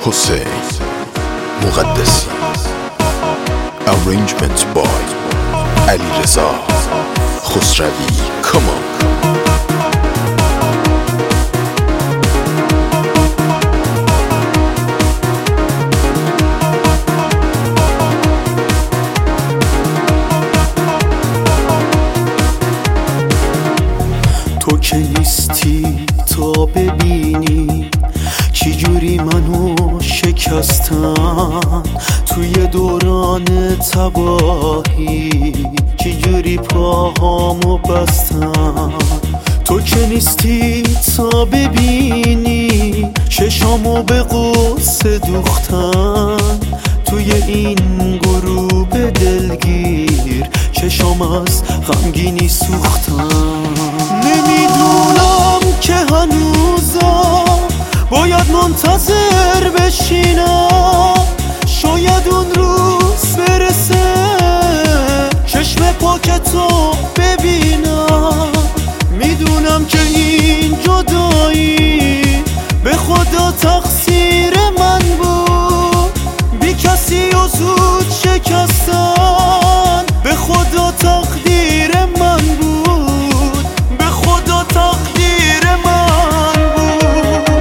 حسین مقدسی. Arrangement by علیرضا خسروی. Come on. تو که نیستی تا ببینی چی جوری منو شکستن توی دوران تباهی، چی جوری پاهامو بستن. تو که نیستی تا ببینی چشامو به غصه دوختن توی این غروب دلگیر، چشام از غمگینی سوختن. نمیدونم که هنوزم باید منتظر بشینم، شاید اون روز برسه چشم پاکتو ببینم. میدونم که این جدایی به خدا تقصیر من بود، بی کسی و زود شکستن به خدا تقدیر من بود، به خدا تقدیر من بود.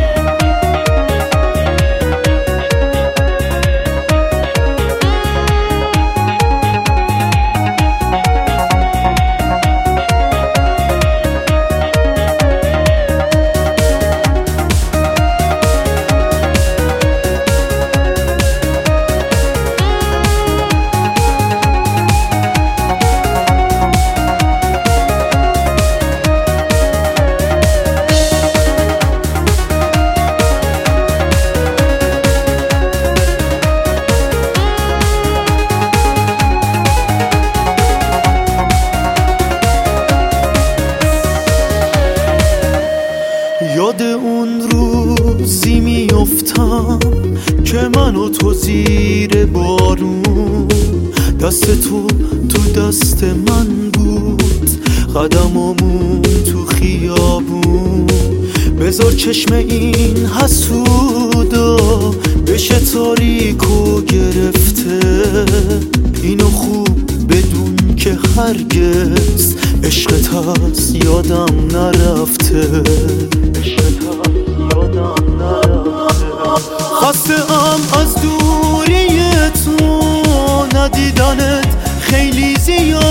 یاد اون روزی میافتم که من و تو زیر بارون، دست تو دست من بود، قدمامون تو خیابون. بذار چشم این حسودا بشه تاریک و گرفته، اینو خوب بدون که هرگز عشقت از یادم نرفته. خسته‌ام از دوری تو، ندیدنت خیلی زیاد،